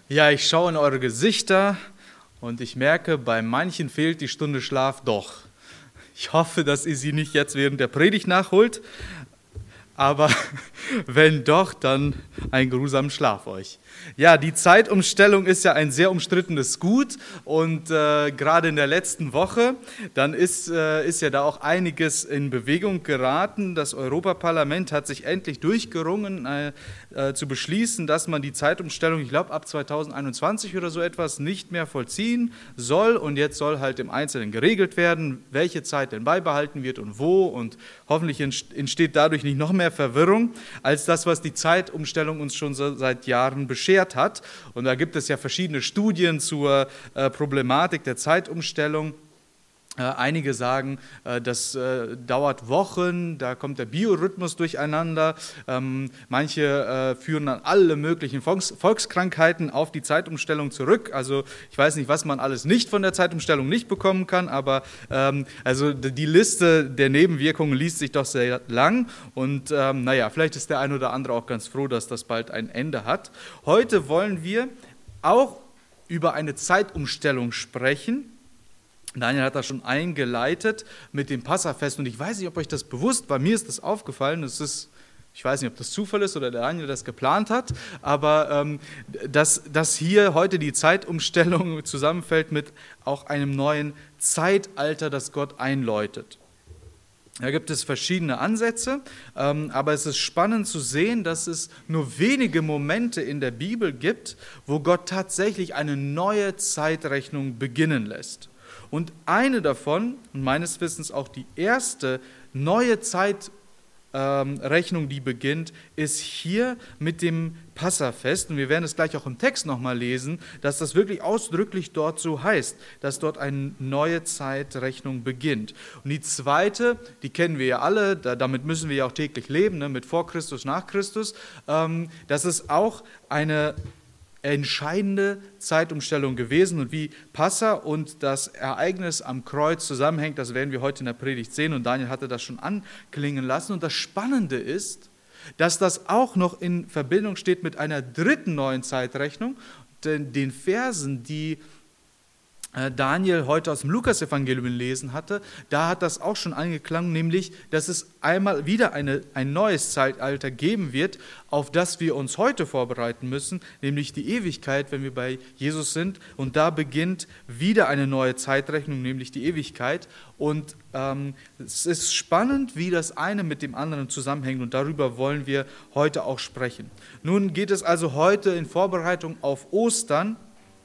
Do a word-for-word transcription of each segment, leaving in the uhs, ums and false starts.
Ja, ich schaue in eure Gesichter und ich merke, bei manchen fehlt die Stunde Schlaf doch. Ich hoffe, dass ihr sie nicht jetzt während der Predigt nachholt, aber wenn doch, dann einen geruhsamen Schlaf euch. Ja, die Zeitumstellung ist ja ein sehr umstrittenes Gut und äh, gerade in der letzten Woche, dann ist, äh, ist ja da auch einiges in Bewegung geraten. Das Europaparlament hat sich endlich durchgerungen, äh, äh, zu beschließen, dass man die Zeitumstellung, ich glaube ab zweitausendeinundzwanzig oder so etwas, nicht mehr vollziehen soll. Und jetzt soll halt im Einzelnen geregelt werden, welche Zeit denn beibehalten wird und wo. Und hoffentlich entsteht dadurch nicht noch mehr Verwirrung, als das, was die Zeitumstellung uns schon so seit Jahren beschert hat. Und da gibt es ja verschiedene Studien zur äh, Problematik der Zeitumstellung. Äh, einige sagen, äh, das äh, dauert Wochen, da kommt der Biorhythmus durcheinander. Ähm, manche äh, führen dann alle möglichen Volks- Volkskrankheiten auf die Zeitumstellung zurück. Also ich weiß nicht, was man alles nicht von der Zeitumstellung nicht bekommen kann, aber ähm, also die Liste der Nebenwirkungen liest sich doch sehr lang. Und ähm, naja, vielleicht ist der ein oder andere auch ganz froh, dass das bald ein Ende hat. Heute wollen wir auch über eine Zeitumstellung sprechen. Daniel hat das schon eingeleitet mit dem Passafest und ich weiß nicht, ob euch das bewusst war, mir ist das aufgefallen, es ist, ich weiß nicht, ob das Zufall ist oder der Daniel das geplant hat, aber ähm, dass, dass hier heute die Zeitumstellung zusammenfällt mit auch einem neuen Zeitalter, das Gott einläutet. Da gibt es verschiedene Ansätze, ähm, aber es ist spannend zu sehen, dass es nur wenige Momente in der Bibel gibt, wo Gott tatsächlich eine neue Zeitrechnung beginnen lässt. Und eine davon, und meines Wissens auch die erste neue Zeitrechnung, die beginnt, ist hier mit dem Passafest. Und wir werden es gleich auch im Text nochmal lesen, dass das wirklich ausdrücklich dort so heißt, dass dort eine neue Zeitrechnung beginnt. Und die zweite, die kennen wir ja alle, damit müssen wir ja auch täglich leben, ne, mit vor Christus, nach Christus. Ähm, das ist auch eine entscheidende Zeitumstellung gewesen und wie Passa und das Ereignis am Kreuz zusammenhängt, das werden wir heute in der Predigt sehen und Daniel hatte das schon anklingen lassen und das Spannende ist, dass das auch noch in Verbindung steht mit einer dritten neuen Zeitrechnung, den, den Versen, die Daniel heute aus dem Lukas-Evangelium gelesen hatte, da hat das auch schon angeklungen, nämlich, dass es einmal wieder eine, ein neues Zeitalter geben wird, auf das wir uns heute vorbereiten müssen, nämlich die Ewigkeit, wenn wir bei Jesus sind. Und da beginnt wieder eine neue Zeitrechnung, nämlich die Ewigkeit. Und ähm, es ist spannend, wie das eine mit dem anderen zusammenhängt und darüber wollen wir heute auch sprechen. Nun geht es also heute in Vorbereitung auf Ostern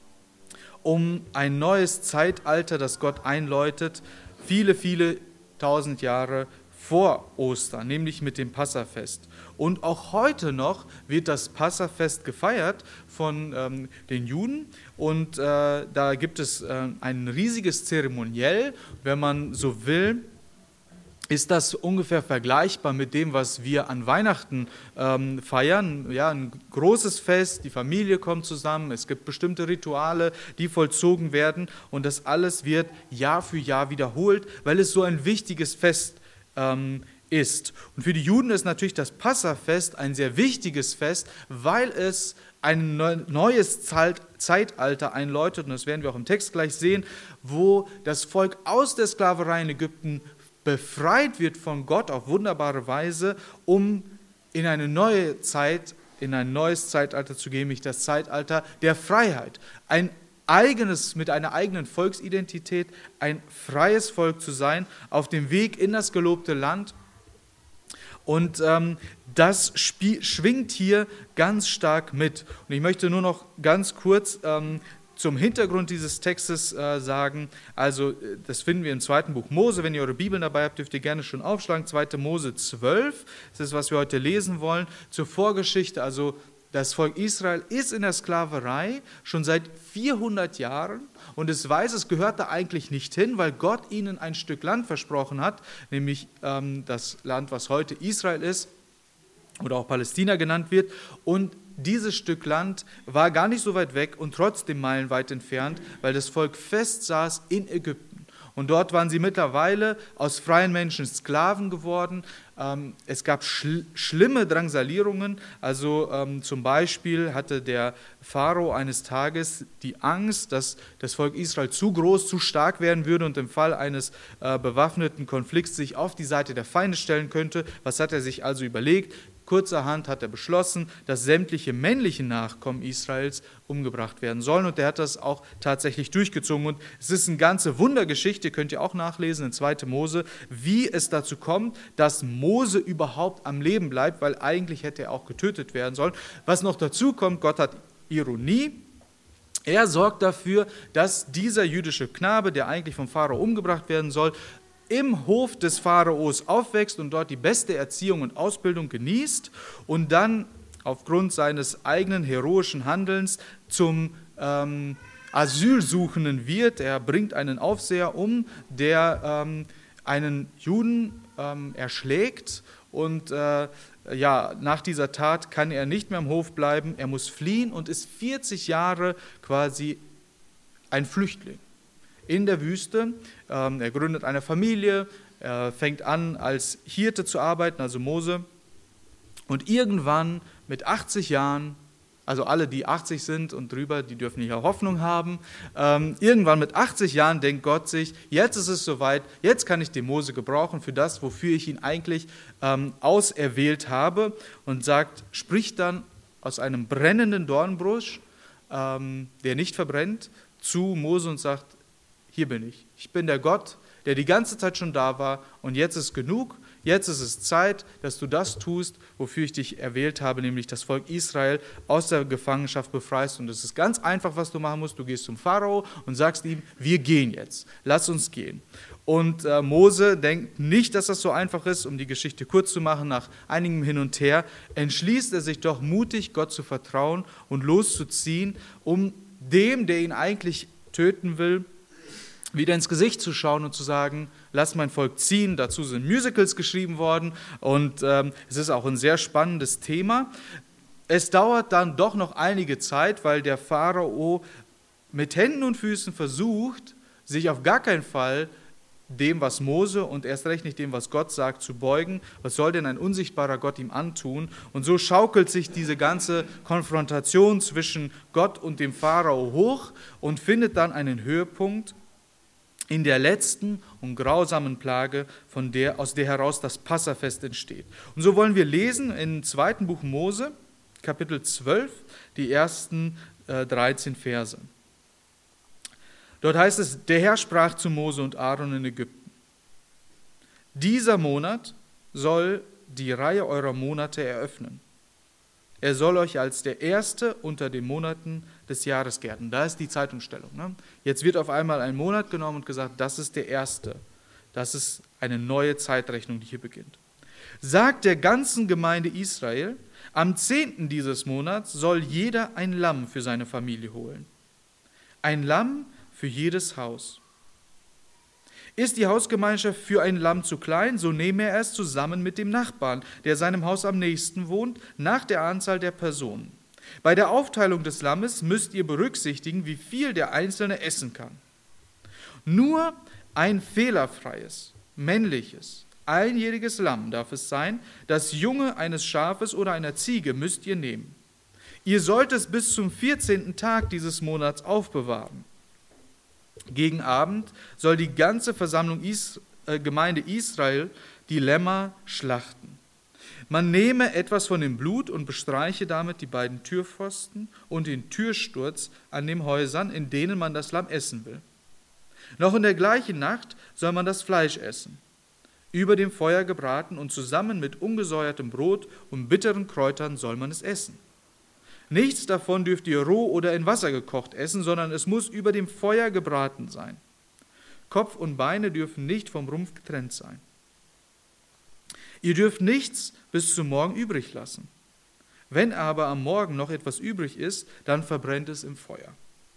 um ein neues Zeitalter, das Gott einläutet, viele, viele tausend Jahre vor Ostern, nämlich mit dem Passafest. Und auch heute noch wird das Passafest gefeiert von ähm, den Juden und äh, da gibt es äh, ein riesiges Zeremoniell, wenn man so will, ist das ungefähr vergleichbar mit dem, was wir an Weihnachten ähm, feiern. Ja, ein großes Fest, die Familie kommt zusammen, es gibt bestimmte Rituale, die vollzogen werden und das alles wird Jahr für Jahr wiederholt, weil es so ein wichtiges Fest ähm, ist. Und für die Juden ist natürlich das Passafest ein sehr wichtiges Fest, weil es ein neues Zeitalter einläutet, und das werden wir auch im Text gleich sehen, wo das Volk aus der Sklaverei in Ägypten befreit wird von Gott auf wunderbare Weise, um in eine neue Zeit, in ein neues Zeitalter zu gehen, nämlich das Zeitalter der Freiheit. Ein eigenes, mit einer eigenen Volksidentität, ein freies Volk zu sein, auf dem Weg in das gelobte Land. Und ähm, das spie- schwingt hier ganz stark mit. Und ich möchte nur noch ganz kurz ähm, zum Hintergrund dieses Textes äh, sagen, also das finden wir im zweiten Buch Mose, wenn ihr eure Bibeln dabei habt, dürft ihr gerne schon aufschlagen, zweiter Mose zwölf, das ist, was wir heute lesen wollen, zur Vorgeschichte, also das Volk Israel ist in der Sklaverei schon seit vierhundert Jahren und es weiß, es gehört da eigentlich nicht hin, weil Gott ihnen ein Stück Land versprochen hat, nämlich ähm, das Land, was heute Israel ist oder auch Palästina genannt wird und dieses Stück Land war gar nicht so weit weg und trotzdem meilenweit entfernt, weil das Volk fest saß in Ägypten. Und Und dort waren sie mittlerweile aus freien Menschen Sklaven geworden. Ähm, es gab schl- schlimme Drangsalierungen. Also ähm, zum Beispiel hatte der Pharao eines Tages die Angst, dass das Volk Israel zu groß, zu stark werden würde und im Fall eines äh, bewaffneten Konflikts sich auf die Seite der Feinde stellen könnte. Was hat er sich also überlegt? Kurzerhand hat er beschlossen, dass sämtliche männlichen Nachkommen Israels umgebracht werden sollen. Und er hat das auch tatsächlich durchgezogen. Und es ist eine ganze Wundergeschichte, könnt ihr auch nachlesen in zweiter Mose, wie es dazu kommt, dass Mose überhaupt am Leben bleibt, weil eigentlich hätte er auch getötet werden sollen. Was noch dazu kommt, Gott hat Ironie. Er sorgt dafür, dass dieser jüdische Knabe, der eigentlich vom Pharao umgebracht werden soll, im Hof des Pharaos aufwächst und dort die beste Erziehung und Ausbildung genießt und dann aufgrund seines eigenen heroischen Handelns zum ähm, Asylsuchenden wird. Er bringt einen Aufseher um, der ähm, einen Juden ähm, erschlägt und äh, ja, nach dieser Tat kann er nicht mehr am Hof bleiben, er muss fliehen und ist vierzig Jahre quasi ein Flüchtling in der Wüste. Ähm, er gründet eine Familie, er fängt an als Hirte zu arbeiten, also Mose. Und irgendwann mit achtzig Jahren, also alle, die achtzig sind und drüber, die dürfen nicht auch Hoffnung haben, ähm, irgendwann mit achtzig Jahren denkt Gott sich, jetzt ist es soweit, jetzt kann ich den Mose gebrauchen für das, wofür ich ihn eigentlich ähm, auserwählt habe und sagt, spricht dann aus einem brennenden Dornbusch, ähm, der nicht verbrennt, zu Mose und sagt, hier bin ich. Ich bin der Gott, der die ganze Zeit schon da war und jetzt ist genug. Jetzt ist es Zeit, dass du das tust, wofür ich dich erwählt habe, nämlich das Volk Israel aus der Gefangenschaft befreist. Und es ist ganz einfach, was du machen musst. Du gehst zum Pharao und sagst ihm, wir gehen jetzt. Lass uns gehen. Und äh, Mose denkt nicht, dass das so einfach ist, um die Geschichte kurz zu machen. Nach einigem Hin und Her entschließt er sich doch mutig, Gott zu vertrauen und loszuziehen, um dem, der ihn eigentlich töten will, wieder ins Gesicht zu schauen und zu sagen, lass mein Volk ziehen. Dazu sind Musicals geschrieben worden und ähm, es ist auch ein sehr spannendes Thema. Es dauert dann doch noch einige Zeit, weil der Pharao mit Händen und Füßen versucht, sich auf gar keinen Fall dem, was Mose und erst recht nicht dem, was Gott sagt, zu beugen. Was soll denn ein unsichtbarer Gott ihm antun? Und so schaukelt sich diese ganze Konfrontation zwischen Gott und dem Pharao hoch und findet dann einen Höhepunkt in der letzten und grausamen Plage, von der, aus der heraus das Passafest entsteht. Und so wollen wir lesen im zweiten Buch Mose, Kapitel zwölf, die ersten äh, dreizehn Verse. Dort heißt es, der Herr sprach zu Mose und Aaron in Ägypten, dieser Monat soll die Reihe eurer Monate eröffnen. Er soll euch als der erste unter den Monaten des Jahres gelten. Da ist die Zeitumstellung. Ne? Jetzt wird auf einmal ein Monat genommen und gesagt, das ist der erste. Das ist eine neue Zeitrechnung, die hier beginnt. Sagt der ganzen Gemeinde Israel, am zehnten dieses Monats soll jeder ein Lamm für seine Familie holen. Ein Lamm für jedes Haus. Ist die Hausgemeinschaft für ein Lamm zu klein, so nehme er es zusammen mit dem Nachbarn, der seinem Haus am nächsten wohnt, nach der Anzahl der Personen. Bei der Aufteilung des Lammes müsst ihr berücksichtigen, wie viel der Einzelne essen kann. Nur ein fehlerfreies, männliches, einjähriges Lamm darf es sein, das Junge eines Schafes oder einer Ziege müsst ihr nehmen. Ihr sollt es bis zum vierzehnten Tag dieses Monats aufbewahren. Gegen Abend soll die ganze Versammlung Is- äh, Gemeinde Israel die Lämmer schlachten. Man nehme etwas von dem Blut und bestreiche damit die beiden Türpfosten und den Türsturz an den Häusern, in denen man das Lamm essen will. Noch in der gleichen Nacht soll man das Fleisch essen, über dem Feuer gebraten und zusammen mit ungesäuertem Brot und bitteren Kräutern soll man es essen. Nichts davon dürft ihr roh oder in Wasser gekocht essen, sondern es muss über dem Feuer gebraten sein. Kopf und Beine dürfen nicht vom Rumpf getrennt sein. Ihr dürft nichts bis zum Morgen übrig lassen. Wenn aber am Morgen noch etwas übrig ist, dann verbrennt es im Feuer.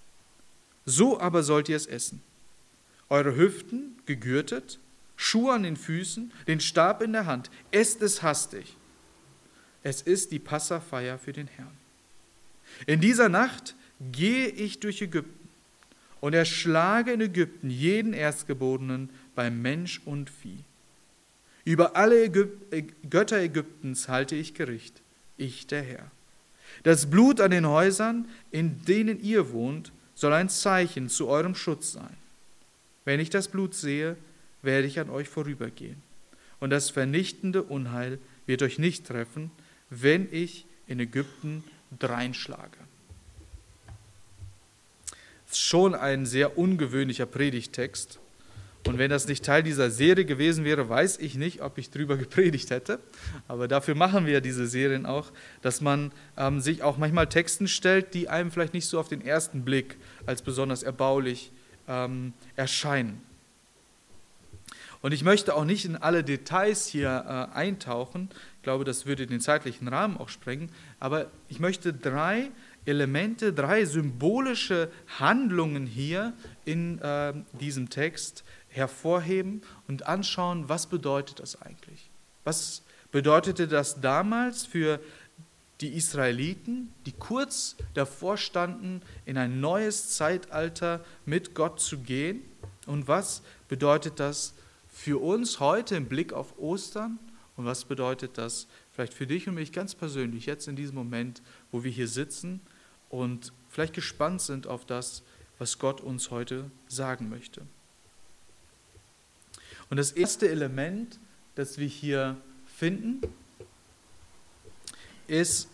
So aber sollt ihr es essen. Eure Hüften gegürtet, Schuhe an den Füßen, den Stab in der Hand. Esst es hastig. Es ist die Passafeier für den Herrn. In dieser Nacht gehe ich durch Ägypten, und erschlage in Ägypten jeden Erstgeborenen bei Mensch und Vieh. Über alle Ägyp- Götter Ägyptens halte ich Gericht, ich der Herr. Das Blut an den Häusern, in denen ihr wohnt, soll ein Zeichen zu eurem Schutz sein. Wenn ich das Blut sehe, werde ich an euch vorübergehen. Und das vernichtende Unheil wird euch nicht treffen, wenn ich in Ägypten dreinschlage. Das ist schon ein sehr ungewöhnlicher Predigttext. Und wenn das nicht Teil dieser Serie gewesen wäre, weiß ich nicht, ob ich drüber gepredigt hätte. Aber dafür machen wir diese Serien auch, dass man ähm, sich auch manchmal Texten stellt, die einem vielleicht nicht so auf den ersten Blick als besonders erbaulich ähm, erscheinen. Und ich möchte auch nicht in alle Details hier äh, eintauchen. Ich glaube, das würde den zeitlichen Rahmen auch sprengen. Aber ich möchte drei Elemente, drei symbolische Handlungen hier in äh, diesem Text hervorheben und anschauen, was bedeutet das eigentlich? Was bedeutete das damals für die Israeliten, die kurz davor standen, in ein neues Zeitalter mit Gott zu gehen? Und was bedeutet das für uns heute im Blick auf Ostern? Und was bedeutet das vielleicht für dich und mich ganz persönlich, jetzt in diesem Moment, wo wir hier sitzen und vielleicht gespannt sind auf das, was Gott uns heute sagen möchte? Und das erste Element, das wir hier finden, ist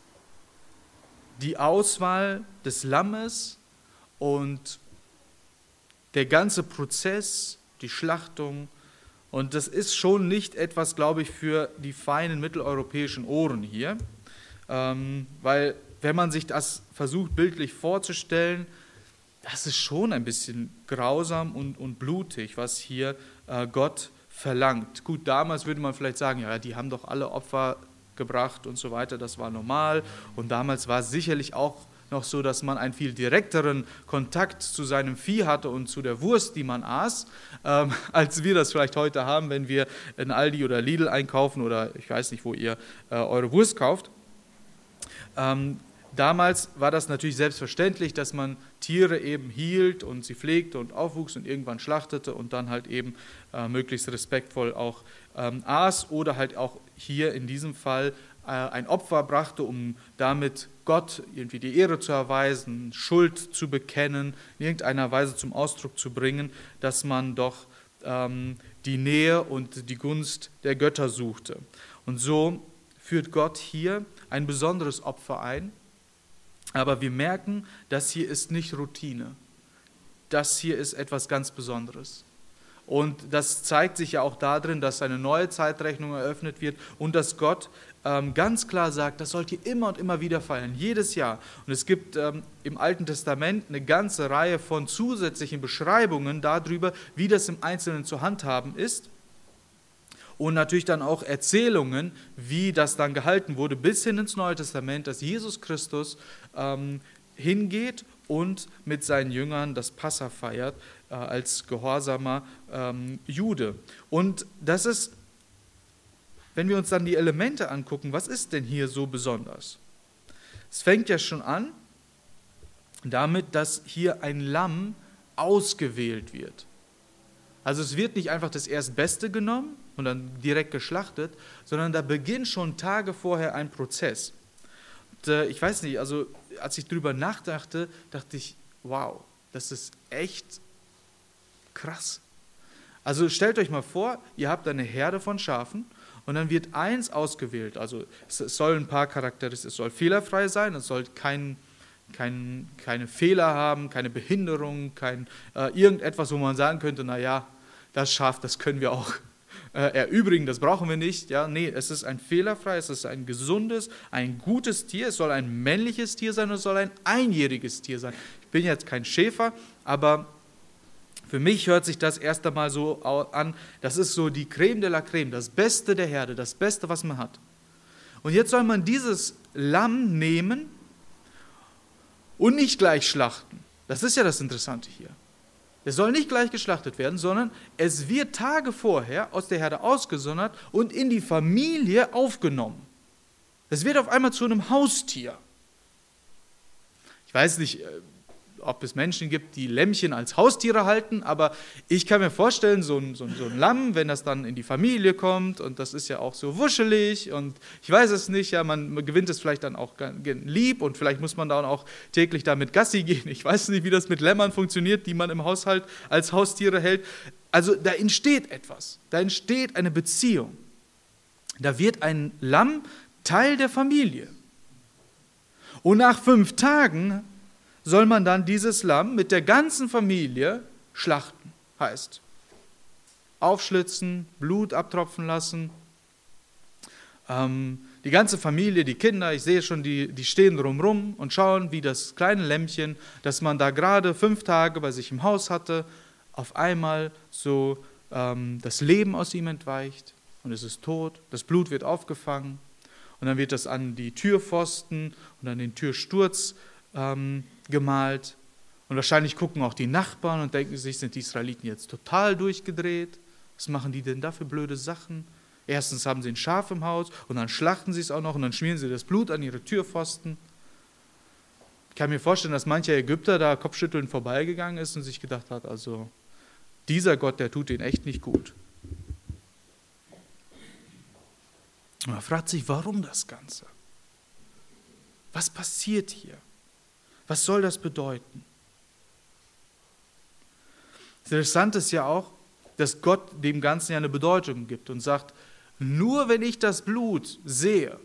die Auswahl des Lammes und der ganze Prozess, die Schlachtung. Und das ist schon nicht etwas, glaube ich, für die feinen mitteleuropäischen Ohren hier, ähm, weil wenn man sich das versucht bildlich vorzustellen, das ist schon ein bisschen grausam und, und blutig, was hier äh, Gott verlangt. Gut, damals würde man vielleicht sagen, ja, die haben doch alle Opfer gebracht und so weiter, das war normal. Und damals war es sicherlich auch noch so, dass man einen viel direkteren Kontakt zu seinem Vieh hatte und zu der Wurst, die man aß, ähm, als wir das vielleicht heute haben, wenn wir in Aldi oder Lidl einkaufen oder ich weiß nicht, wo ihr äh, eure Wurst kauft. Ähm, Damals war das natürlich selbstverständlich, dass man Tiere eben hielt und sie pflegte und aufwuchs und irgendwann schlachtete und dann halt eben äh, möglichst respektvoll auch ähm, aß oder halt auch hier in diesem Fall äh, ein Opfer brachte, um damit Gott irgendwie die Ehre zu erweisen, Schuld zu bekennen, in irgendeiner Weise zum Ausdruck zu bringen, dass man doch ähm, die Nähe und die Gunst der Götter suchte. Und so führt Gott hier ein besonderes Opfer ein. Aber wir merken, das hier ist nicht Routine. Das hier ist etwas ganz Besonderes. Und das zeigt sich ja auch darin, dass eine neue Zeitrechnung eröffnet wird und dass Gott ähm, ganz klar sagt, das sollt ihr immer und immer wieder feiern, jedes Jahr. Und es gibt ähm, im Alten Testament eine ganze Reihe von zusätzlichen Beschreibungen darüber, wie das im Einzelnen zu handhaben ist. Und natürlich dann auch Erzählungen, wie das dann gehalten wurde, bis hin ins Neue Testament, dass Jesus Christus ähm, hingeht und mit seinen Jüngern das Passa feiert, äh, als gehorsamer ähm, Jude. Und das ist, wenn wir uns dann die Elemente angucken, was ist denn hier so besonders? Es fängt ja schon an damit, dass hier ein Lamm ausgewählt wird. Also es wird nicht einfach das Erstbeste genommen und dann direkt geschlachtet, sondern da beginnt schon Tage vorher ein Prozess. Und, äh, ich weiß nicht, also als ich drüber nachdachte, dachte ich, wow, das ist echt krass. Also stellt euch mal vor, ihr habt eine Herde von Schafen und dann wird eins ausgewählt. Also es, es soll ein paar Charakteristika, es soll fehlerfrei sein, es soll kein, kein, keine Fehler haben, keine Behinderung, kein äh, irgendetwas, wo man sagen könnte, naja, das Schaf, das können wir auch äh, erübrigen, das brauchen wir nicht. Ja, nee, es ist ein fehlerfrei, es ist ein gesundes, ein gutes Tier, es soll ein männliches Tier sein und es soll ein einjähriges Tier sein. Ich bin jetzt kein Schäfer, aber für mich hört sich das erst einmal so an, das ist so die Creme de la Creme, das Beste der Herde, das Beste, was man hat. Und jetzt soll man dieses Lamm nehmen und nicht gleich schlachten. Das ist ja das Interessante hier. Es soll nicht gleich geschlachtet werden, sondern es wird Tage vorher aus der Herde ausgesondert und in die Familie aufgenommen. Es wird auf einmal zu einem Haustier. Ich weiß nicht, ob es Menschen gibt, die Lämmchen als Haustiere halten, aber ich kann mir vorstellen, so ein, so, ein, so ein Lamm, wenn das dann in die Familie kommt und das ist ja auch so wuschelig und ich weiß es nicht, ja, man gewinnt es vielleicht dann auch lieb und vielleicht muss man dann auch täglich damit Gassi gehen. Ich weiß nicht, wie das mit Lämmern funktioniert, die man im Haushalt als Haustiere hält. Also da entsteht etwas, da entsteht eine Beziehung. Da wird ein Lamm Teil der Familie. Und nach fünf Tagen soll man dann dieses Lamm mit der ganzen Familie schlachten, heißt. Aufschlitzen, Blut abtropfen lassen. Ähm, die ganze Familie, die Kinder, ich sehe schon, die, die stehen drumherum und schauen, wie das kleine Lämmchen, das man da gerade fünf Tage bei sich im Haus hatte, auf einmal so ähm, das Leben aus ihm entweicht und es ist tot, das Blut wird aufgefangen. Und dann wird das an die Türpfosten und an den Türsturz ähm, gemalt. Und wahrscheinlich gucken auch die Nachbarn und denken sich, sind die Israeliten jetzt total durchgedreht? Was machen die denn da für blöde Sachen? Erstens haben sie ein Schaf im Haus und dann schlachten sie es auch noch und dann schmieren sie das Blut an ihre Türpfosten. Ich kann mir vorstellen, dass mancher Ägypter da kopfschüttelnd vorbeigegangen ist und sich gedacht hat, also dieser Gott, der tut ihnen echt nicht gut. Und man fragt sich, warum das Ganze? Was passiert hier? Was soll das bedeuten? Das Interessante ist ja auch, dass Gott dem Ganzen ja eine Bedeutung gibt und sagt, nur wenn ich das Blut sehe,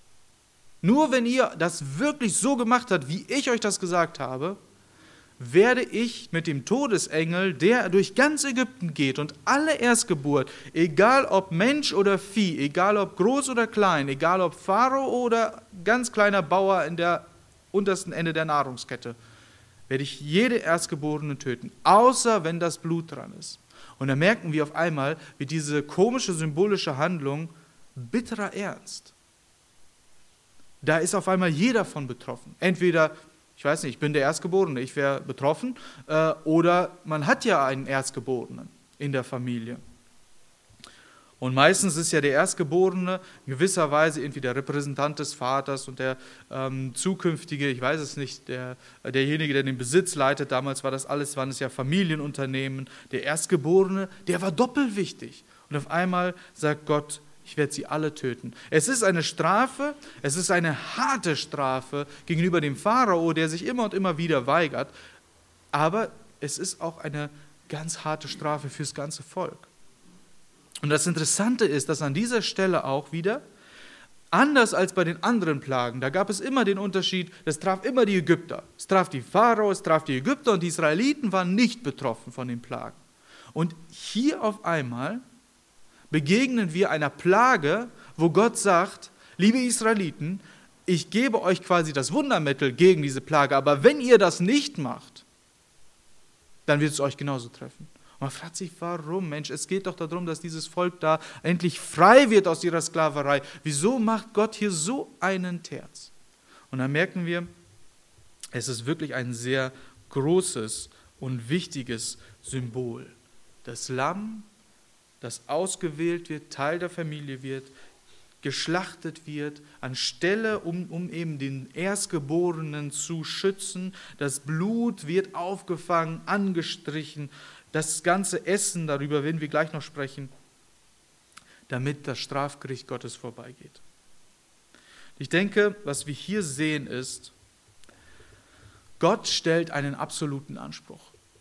nur wenn ihr das wirklich so gemacht habt, wie ich euch das gesagt habe, werde ich mit dem Todesengel, der durch ganz Ägypten geht und alle Erstgeburt, egal ob Mensch oder Vieh, egal ob groß oder klein, egal ob Pharao oder ganz kleiner Bauer in der untersten Ende der Nahrungskette, werde ich jede Erstgeborene töten, außer wenn das Blut dran ist. Und dann merken wir auf einmal, wie diese komische symbolische Handlung bitterer Ernst. Da ist auf einmal jeder von betroffen. Entweder ich weiß nicht, ich bin der Erstgeborene, ich wäre betroffen. Äh, oder man hat ja einen Erstgeborenen in der Familie. Und meistens ist ja der Erstgeborene in gewisser Weise irgendwie der Repräsentant des Vaters und der ähm, zukünftige, ich weiß es nicht, der, derjenige, der den Besitz leitet. Damals war das alles, waren es ja Familienunternehmen. Der Erstgeborene, der war doppelt wichtig. Und auf einmal sagt Gott, ich werde sie alle töten. Es ist eine Strafe, es ist eine harte Strafe gegenüber dem Pharao, der sich immer und immer wieder weigert. Aber es ist auch eine ganz harte Strafe fürs ganze Volk. Und das Interessante ist, dass an dieser Stelle auch wieder, anders als bei den anderen Plagen, da gab es immer den Unterschied, das traf immer die Ägypter. Es traf die Pharao, es traf die Ägypter und die Israeliten waren nicht betroffen von den Plagen. Und hier auf einmal begegnen wir einer Plage, wo Gott sagt, liebe Israeliten, ich gebe euch quasi das Wundermittel gegen diese Plage, aber wenn ihr das nicht macht, dann wird es euch genauso treffen. Und man fragt sich, warum? Mensch, es geht doch darum, dass dieses Volk da endlich frei wird aus ihrer Sklaverei. Wieso macht Gott hier so einen Terz? Und dann merken wir, es ist wirklich ein sehr großes und wichtiges Symbol. Das Lamm, das ausgewählt wird, Teil der Familie wird, geschlachtet wird, anstelle, um, um eben den Erstgeborenen zu schützen. Das Blut wird aufgefangen, angestrichen, das ganze Essen, darüber werden wir gleich noch sprechen, damit das Strafgericht Gottes vorbeigeht. Ich denke, was wir hier sehen ist, Gott stellt einen absoluten Anspruch.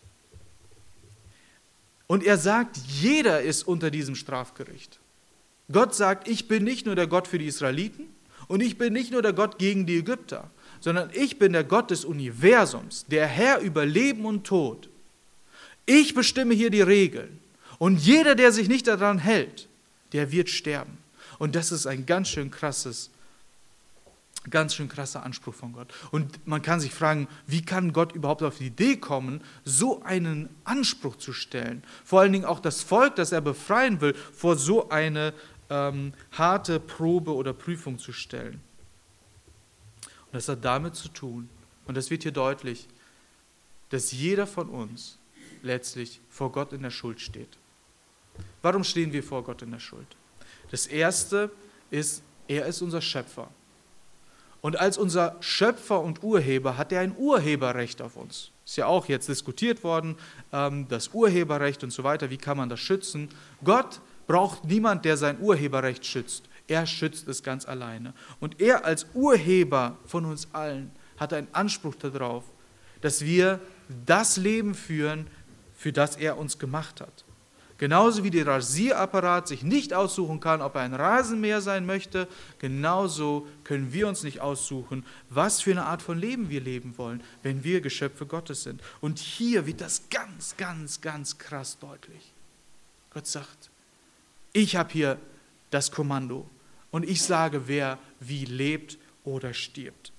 Und er sagt, jeder ist unter diesem Strafgericht. Gott sagt, ich bin nicht nur der Gott für die Israeliten und ich bin nicht nur der Gott gegen die Ägypter, sondern ich bin der Gott des Universums, der Herr über Leben und Tod. Ich bestimme hier die Regeln und jeder, der sich nicht daran hält, der wird sterben. Und das ist ein ganz schön krasses Ganz schön krasser Anspruch von Gott. Und man kann sich fragen, wie kann Gott überhaupt auf die Idee kommen, so einen Anspruch zu stellen? Vor allen Dingen auch das Volk, das er befreien will, vor so eine ähm, harte Probe oder Prüfung zu stellen. Und das hat damit zu tun, und das wird hier deutlich, dass jeder von uns letztlich vor Gott in der Schuld steht. Warum stehen wir vor Gott in der Schuld? Das Erste ist, er ist unser Schöpfer. Und als unser Schöpfer und Urheber hat er ein Urheberrecht auf uns. Ist ja auch jetzt diskutiert worden, das Urheberrecht und so weiter, wie kann man das schützen? Gott braucht niemand, der sein Urheberrecht schützt. Er schützt es ganz alleine. Und er als Urheber von uns allen hat einen Anspruch darauf, dass wir das Leben führen, für das er uns gemacht hat. Genauso wie der Rasierapparat sich nicht aussuchen kann, ob er ein Rasenmäher sein möchte, genauso können wir uns nicht aussuchen, was für eine Art von Leben wir leben wollen, wenn wir Geschöpfe Gottes sind. Und hier wird das ganz, ganz, ganz krass deutlich. Gott sagt, ich habe hier das Kommando und ich sage, wer wie lebt oder stirbt.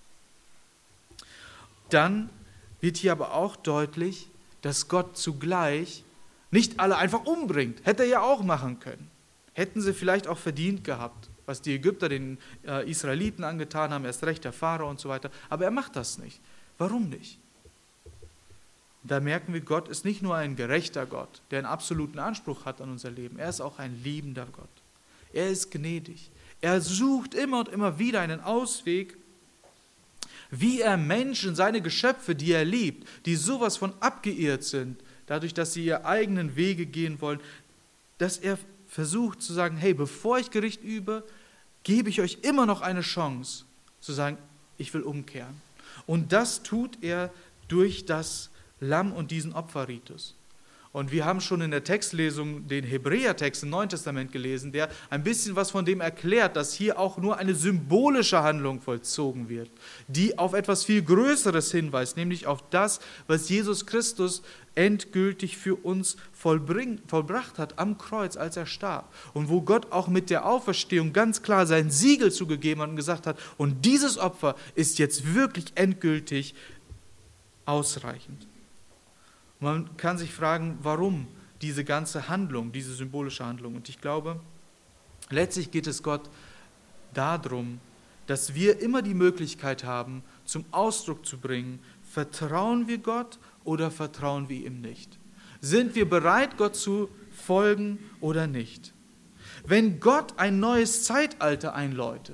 Dann wird hier aber auch deutlich, dass Gott zugleich nicht alle einfach umbringt. Hätte er ja auch machen können. Hätten sie vielleicht auch verdient gehabt, was die Ägypter den äh, Israeliten angetan haben, erst recht der Pharao und so weiter. Aber er macht das nicht. Warum nicht? Da merken wir, Gott ist nicht nur ein gerechter Gott, der einen absoluten Anspruch hat an unser Leben. Er ist auch ein liebender Gott. Er ist gnädig. Er sucht immer und immer wieder einen Ausweg, wie er Menschen, seine Geschöpfe, die er liebt, die sowas von abgeirrt sind, dadurch, dass sie ihre eigenen Wege gehen wollen, dass er versucht zu sagen, hey, bevor ich Gericht übe, gebe ich euch immer noch eine Chance, zu sagen, ich will umkehren. Und das tut er durch das Lamm und diesen Opferritus. Und wir haben schon in der Textlesung den Hebräertext im Neuen Testament gelesen, der ein bisschen was von dem erklärt, dass hier auch nur eine symbolische Handlung vollzogen wird, die auf etwas viel Größeres hinweist, nämlich auf das, was Jesus Christus endgültig für uns vollbring, vollbracht hat am Kreuz, als er starb. Und wo Gott auch mit der Auferstehung ganz klar sein Siegel zugegeben hat und gesagt hat, und dieses Opfer ist jetzt wirklich endgültig ausreichend. Man kann sich fragen, warum diese ganze Handlung, diese symbolische Handlung. Und ich glaube, letztlich geht es Gott darum, dass wir immer die Möglichkeit haben, zum Ausdruck zu bringen, vertrauen wir Gott oder vertrauen wir ihm nicht? Sind wir bereit, Gott zu folgen oder nicht? Wenn Gott ein neues Zeitalter einläutet,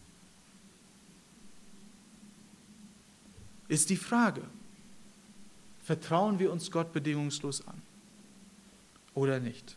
ist die Frage, vertrauen wir uns Gott bedingungslos an oder nicht?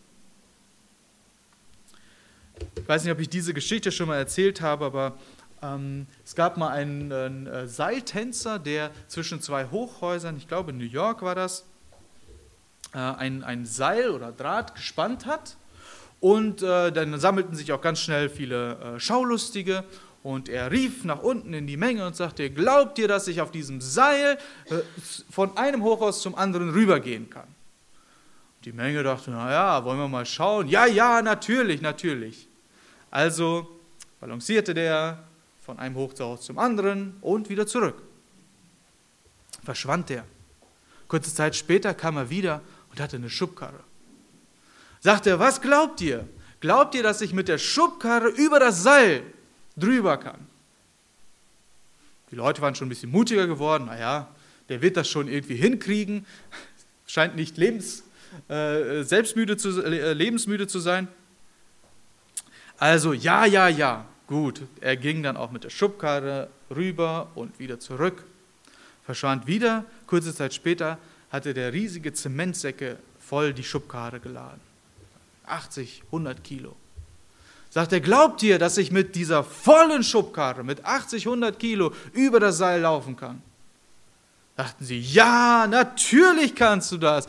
Ich weiß nicht, ob ich diese Geschichte schon mal erzählt habe, aber ähm, es gab mal einen, einen äh, Seiltänzer, der zwischen zwei Hochhäusern, ich glaube in New York war das, äh, ein, ein Seil oder Draht gespannt hat. Und äh, dann sammelten sich auch ganz schnell viele äh, Schaulustige. Und er rief nach unten in die Menge und sagte, glaubt ihr, dass ich auf diesem Seil äh, von einem Hochhaus zum anderen rübergehen kann? Die Menge dachte, naja, wollen wir mal schauen? Ja, ja, natürlich, natürlich. Also balancierte der von einem Hochhaus zum anderen und wieder zurück. Verschwand der. Kurze Zeit später kam er wieder und hatte eine Schubkarre. Sagte er, was glaubt ihr? Glaubt ihr, dass ich mit der Schubkarre über das Seil drüber kann? Die Leute waren schon ein bisschen mutiger geworden. Naja, der wird das schon irgendwie hinkriegen. Scheint nicht lebens, äh, selbstmüde zu, äh, lebensmüde zu sein. Also ja, ja, ja. Gut, er ging dann auch mit der Schubkarre rüber und wieder zurück. Verschwand wieder. Kurze Zeit später hatte der riesige Zementsäcke voll die Schubkarre geladen. achtzig, hundert Kilo. Sagt er, glaubt ihr, dass ich mit dieser vollen Schubkarre, mit achtzig, hundert Kilo, über das Seil laufen kann? Dachten sie, ja, natürlich kannst du das.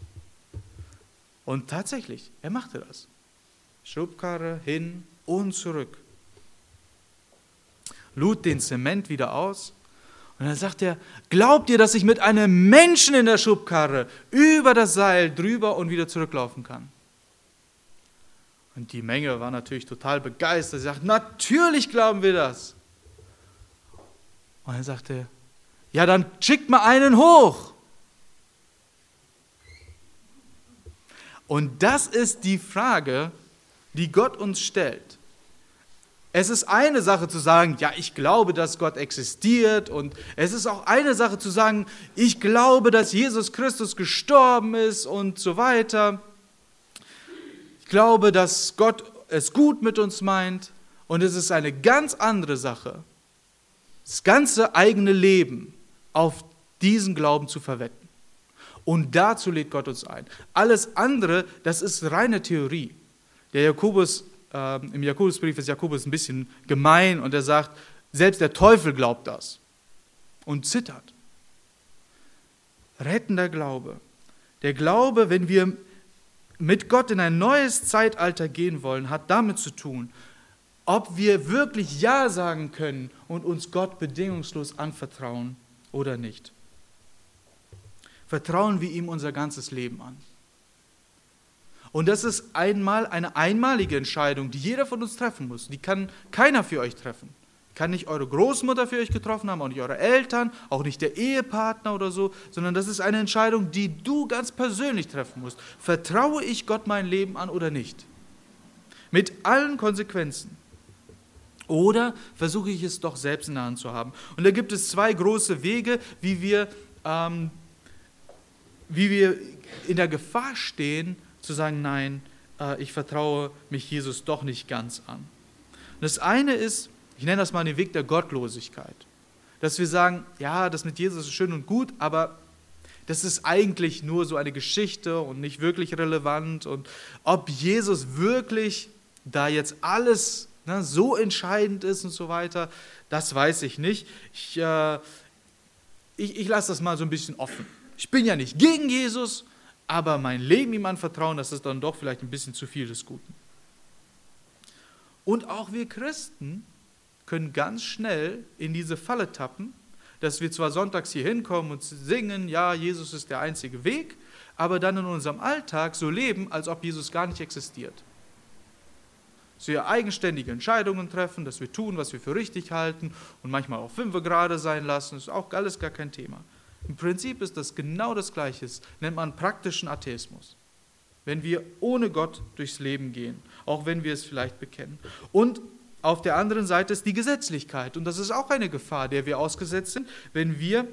Und tatsächlich, er machte das. Schubkarre hin und zurück. Lud den Zement wieder aus. Und dann sagt er, glaubt ihr, dass ich mit einem Menschen in der Schubkarre über das Seil drüber und wieder zurücklaufen kann? Und die Menge war natürlich total begeistert. Sie sagt, natürlich glauben wir das. Und er sagte, ja, dann schickt mal einen hoch. Und das ist die Frage, die Gott uns stellt. Es ist eine Sache zu sagen, ja, ich glaube, dass Gott existiert. Und es ist auch eine Sache zu sagen, ich glaube, dass Jesus Christus gestorben ist und so weiter. Ich glaube, dass Gott es gut mit uns meint. Und es ist eine ganz andere Sache, das ganze eigene Leben auf diesen Glauben zu verwetten. Und dazu lädt Gott uns ein. Alles andere, das ist reine Theorie. Der Jakobus, äh, im Jakobusbrief ist Jakobus ein bisschen gemein und er sagt, selbst der Teufel glaubt das und zittert. Rettender Glaube. Der Glaube, wenn wir mit Gott in ein neues Zeitalter gehen wollen, hat damit zu tun, ob wir wirklich Ja sagen können und uns Gott bedingungslos anvertrauen oder nicht. Vertrauen wir ihm unser ganzes Leben an. Und das ist einmal eine einmalige Entscheidung, die jeder von uns treffen muss. Die kann keiner für euch treffen. Kann nicht eure Großmutter für euch getroffen haben, auch nicht eure Eltern, auch nicht der Ehepartner oder so, sondern das ist eine Entscheidung, die du ganz persönlich treffen musst. Vertraue ich Gott mein Leben an oder nicht? Mit allen Konsequenzen. Oder versuche ich es doch selbst in der Hand zu haben? Und da gibt es zwei große Wege, wie wir, ähm, wie wir in der Gefahr stehen, zu sagen, nein, äh, ich vertraue mich Jesus doch nicht ganz an. Und das eine ist, ich nenne das mal den Weg der Gottlosigkeit. Dass wir sagen, ja, das mit Jesus ist schön und gut, aber das ist eigentlich nur so eine Geschichte und nicht wirklich relevant. Und ob Jesus wirklich da jetzt alles ne, so entscheidend ist und so weiter, das weiß ich nicht. Ich, äh, ich, ich lasse das mal so ein bisschen offen. Ich bin ja nicht gegen Jesus, aber mein Leben ihm anvertrauen, das ist dann doch vielleicht ein bisschen zu viel des Guten. Und auch wir Christen können ganz schnell in diese Falle tappen, dass wir zwar sonntags hier hinkommen und singen, ja, Jesus ist der einzige Weg, aber dann in unserem Alltag so leben, als ob Jesus gar nicht existiert. Dass wir eigenständige Entscheidungen treffen, dass wir tun, was wir für richtig halten und manchmal auch fünfe gerade sein lassen, ist auch alles gar kein Thema. Im Prinzip ist das genau das Gleiche, das nennt man praktischen Atheismus. Wenn wir ohne Gott durchs Leben gehen, auch wenn wir es vielleicht bekennen. Und auf der anderen Seite ist die Gesetzlichkeit. Und das ist auch eine Gefahr, der wir ausgesetzt sind, wenn wir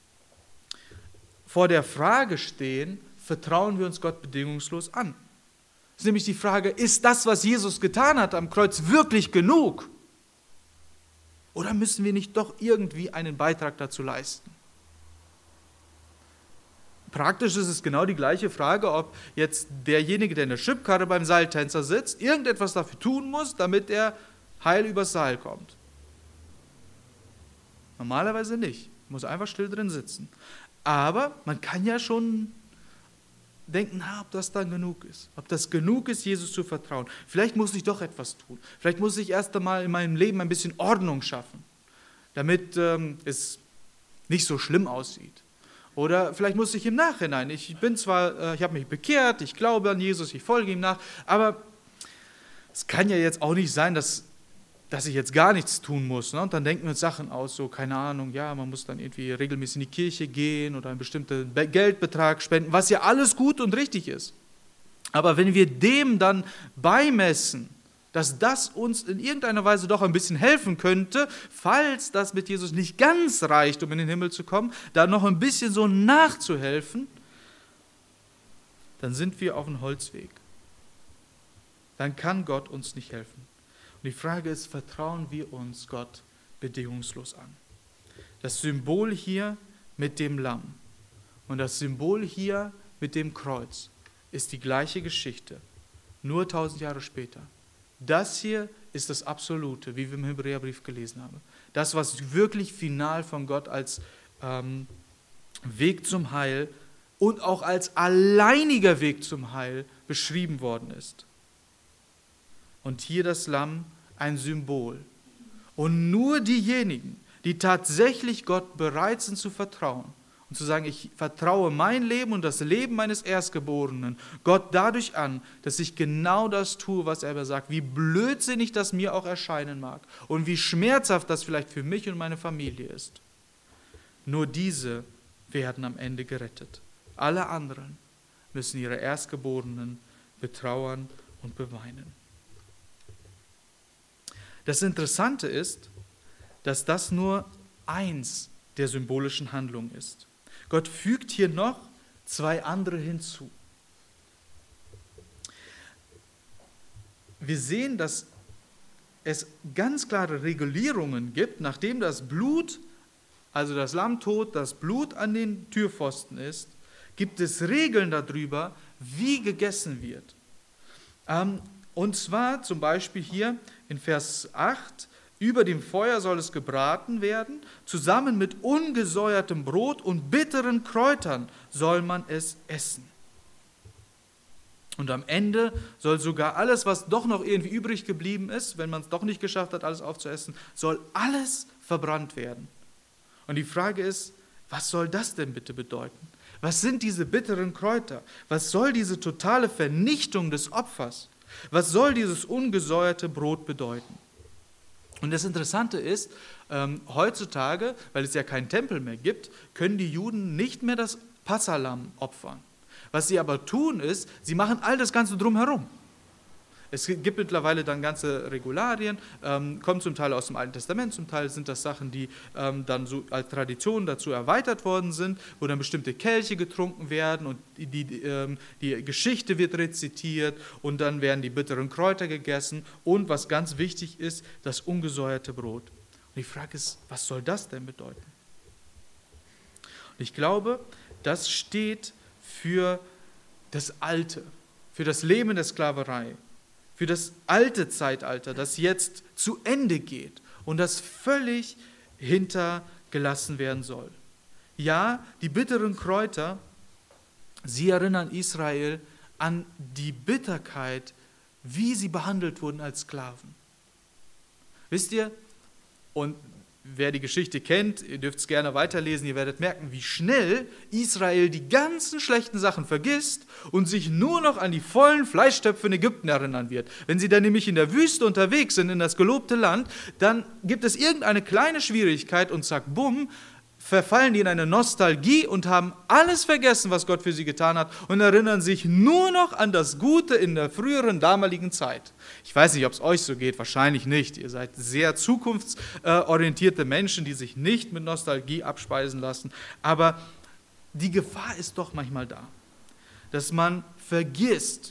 vor der Frage stehen, vertrauen wir uns Gott bedingungslos an. Das ist nämlich die Frage, ist das, was Jesus getan hat am Kreuz, wirklich genug? Oder müssen wir nicht doch irgendwie einen Beitrag dazu leisten? Praktisch ist es genau die gleiche Frage, ob jetzt derjenige, der in der Schubkarre beim Seiltänzer sitzt, irgendetwas dafür tun muss, damit er heil übers Seil kommt. Normalerweise nicht. Man muss einfach still drin sitzen. Aber man kann ja schon denken, na, ob das dann genug ist. Ob das genug ist, Jesus zu vertrauen. Vielleicht muss ich doch etwas tun. Vielleicht muss ich erst einmal in meinem Leben ein bisschen Ordnung schaffen, damit ähm, es nicht so schlimm aussieht. Oder vielleicht muss ich im Nachhinein, ich bin zwar, äh, ich habe mich bekehrt, ich glaube an Jesus, ich folge ihm nach, aber es kann ja jetzt auch nicht sein, dass, dass ich jetzt gar nichts tun muss. Ne? Und dann denken wir uns Sachen aus, so keine Ahnung, ja, man muss dann irgendwie regelmäßig in die Kirche gehen oder einen bestimmten Be- Geldbetrag spenden, was ja alles gut und richtig ist. Aber wenn wir dem dann beimessen, dass das uns in irgendeiner Weise doch ein bisschen helfen könnte, falls das mit Jesus nicht ganz reicht, um in den Himmel zu kommen, da noch ein bisschen so nachzuhelfen, dann sind wir auf einem Holzweg. Dann kann Gott uns nicht helfen. Und die Frage ist, vertrauen wir uns Gott bedingungslos an? Das Symbol hier mit dem Lamm und das Symbol hier mit dem Kreuz ist die gleiche Geschichte, nur tausend Jahre später. Das hier ist das Absolute, wie wir im Hebräerbrief gelesen haben. Das, was wirklich final von Gott als ähm, Weg zum Heil und auch als alleiniger Weg zum Heil beschrieben worden ist. Und hier das Lamm, ein Symbol. Und nur diejenigen, die tatsächlich Gott bereit sind zu vertrauen und zu sagen, ich vertraue mein Leben und das Leben meines Erstgeborenen Gott dadurch an, dass ich genau das tue, was er sagt, wie blödsinnig das mir auch erscheinen mag und wie schmerzhaft das vielleicht für mich und meine Familie ist. Nur diese werden am Ende gerettet. Alle anderen müssen ihre Erstgeborenen betrauern und beweinen. Das Interessante ist, dass das nur eins der symbolischen Handlungen ist. Gott fügt hier noch zwei andere hinzu. Wir sehen, dass es ganz klare Regulierungen gibt, nachdem das Blut, also das Lamm tot, das Blut an den Türpfosten ist, gibt es Regeln darüber, wie gegessen wird. Ähm, und zwar zum Beispiel hier in Vers acht, über dem Feuer soll es gebraten werden, zusammen mit ungesäuertem Brot und bitteren Kräutern soll man es essen. Und am Ende soll sogar alles, was doch noch irgendwie übrig geblieben ist, wenn man es doch nicht geschafft hat, alles aufzuessen, soll alles verbrannt werden. Und die Frage ist, was soll das denn bitte bedeuten? Was sind diese bitteren Kräuter? Was soll diese totale Vernichtung des Opfers? Was soll dieses ungesäuerte Brot bedeuten? Und das Interessante ist, ähm, heutzutage, weil es ja keinen Tempel mehr gibt, können die Juden nicht mehr das Passalamm opfern. Was sie aber tun ist, sie machen all das Ganze drumherum. Es gibt mittlerweile dann ganze Regularien, ähm, kommen zum Teil aus dem Alten Testament, zum Teil sind das Sachen, die ähm, dann so als Tradition dazu erweitert worden sind, wo dann bestimmte Kelche getrunken werden und die, die, ähm, die Geschichte wird rezitiert und dann werden die bitteren Kräuter gegessen und was ganz wichtig ist, das ungesäuerte Brot. Und die Frage ist, was soll das denn bedeuten? Und ich glaube, das steht für das Alte, für das Leben der Sklaverei, für das alte Zeitalter, das jetzt zu Ende geht und das völlig hintergelassen werden soll. Ja, die bitteren Kräuter, sie erinnern Israel an die Bitterkeit, wie sie behandelt wurden als Sklaven. Wisst ihr, und wer die Geschichte kennt, ihr dürft es gerne weiterlesen, ihr werdet merken, wie schnell Israel die ganzen schlechten Sachen vergisst und sich nur noch an die vollen Fleischtöpfe in Ägypten erinnern wird. Wenn sie dann nämlich in der Wüste unterwegs sind, in das gelobte Land, dann gibt es irgendeine kleine Schwierigkeit und zack, bumm, verfallen die in eine Nostalgie und haben alles vergessen, was Gott für sie getan hat und erinnern sich nur noch an das Gute in der früheren, damaligen Zeit. Ich weiß nicht, ob es euch so geht, wahrscheinlich nicht. Ihr seid sehr zukunftsorientierte Menschen, die sich nicht mit Nostalgie abspeisen lassen. Aber die Gefahr ist doch manchmal da, dass man vergisst,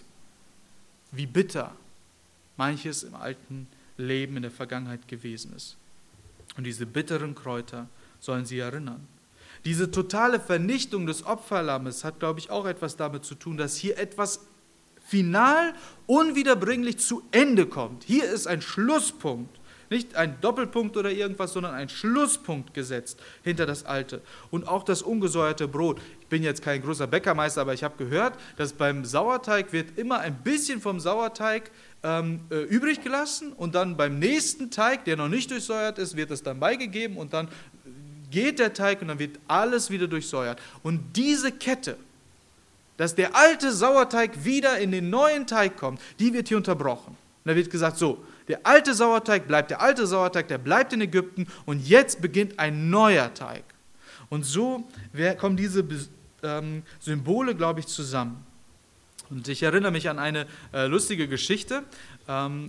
wie bitter manches im alten Leben in der Vergangenheit gewesen ist. Und diese bitteren Kräuter sollen sie erinnern. Diese totale Vernichtung des Opferlammes hat, glaube ich, auch etwas damit zu tun, dass hier etwas final, unwiederbringlich zu Ende kommt. Hier ist ein Schlusspunkt, nicht ein Doppelpunkt oder irgendwas, sondern ein Schlusspunkt gesetzt hinter das Alte. Und auch das ungesäuerte Brot. Ich bin jetzt kein großer Bäckermeister, aber ich habe gehört, dass beim Sauerteig wird immer ein bisschen vom Sauerteig ähm, äh, übrig gelassen und dann beim nächsten Teig, der noch nicht durchsäuert ist, wird es dann beigegeben und dann geht der Teig und dann wird alles wieder durchsäuert. Und diese Kette, dass der alte Sauerteig wieder in den neuen Teig kommt, die wird hier unterbrochen. Und da wird gesagt, so, der alte Sauerteig bleibt der alte Sauerteig, der bleibt in Ägypten und jetzt beginnt ein neuer Teig. Und so kommen diese ähm, Symbole, glaube ich, zusammen. Und ich erinnere mich an eine äh, lustige Geschichte. Ähm,